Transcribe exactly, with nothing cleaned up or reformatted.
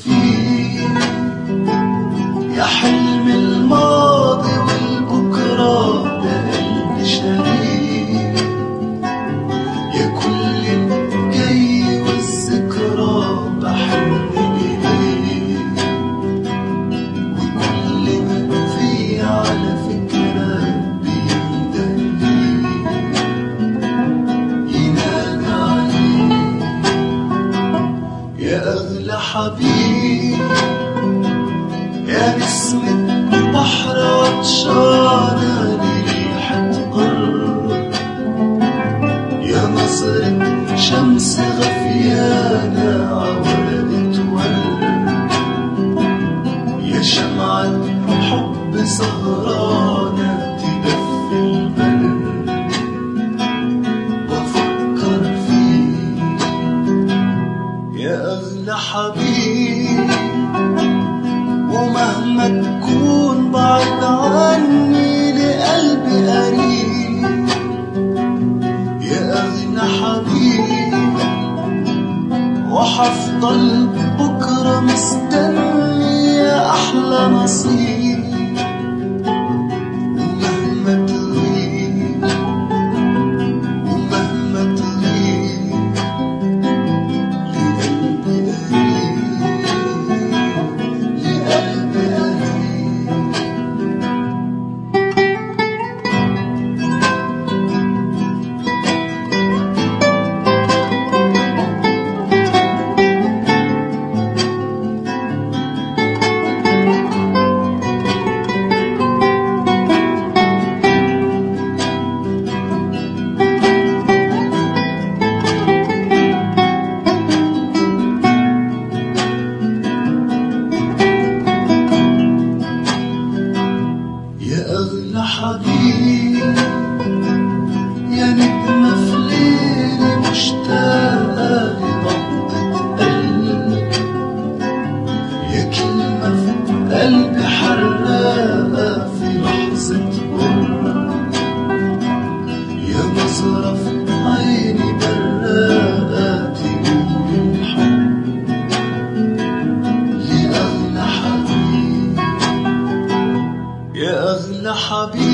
فيه، يا حلم الماضي والبكرة بقلبي شريك، يا كل الجاي والذكرى بحن إليك، وكل ما فيه على فكرة بيندهلي ينادى عليك، يا أغلى حبيب، يا نسمة بحر عطشانة لريحة قرب، يا نظرة شمس غفيانة عورقة ورد، يا شمعة حب سهرانة تدفي البلد، بفكر فيك يا أغلى حبيب، ومهما تكون بعد عني لقلبي قريب، يا أغنى حبيب، وحفضل بكرة مستني يا أحلى نصيب، ومهما تغيب ومهما تغيب لقلبي يا أغلى حبيب، يا نجمة في ليلي مشتاقة لنبضة قلبي، يا كلمة في قلبي حراقة في لحظة قرب، يا نظرة في عيني براقة تقول الحب، يا أغلى حبيب، يا أغلى حبيب.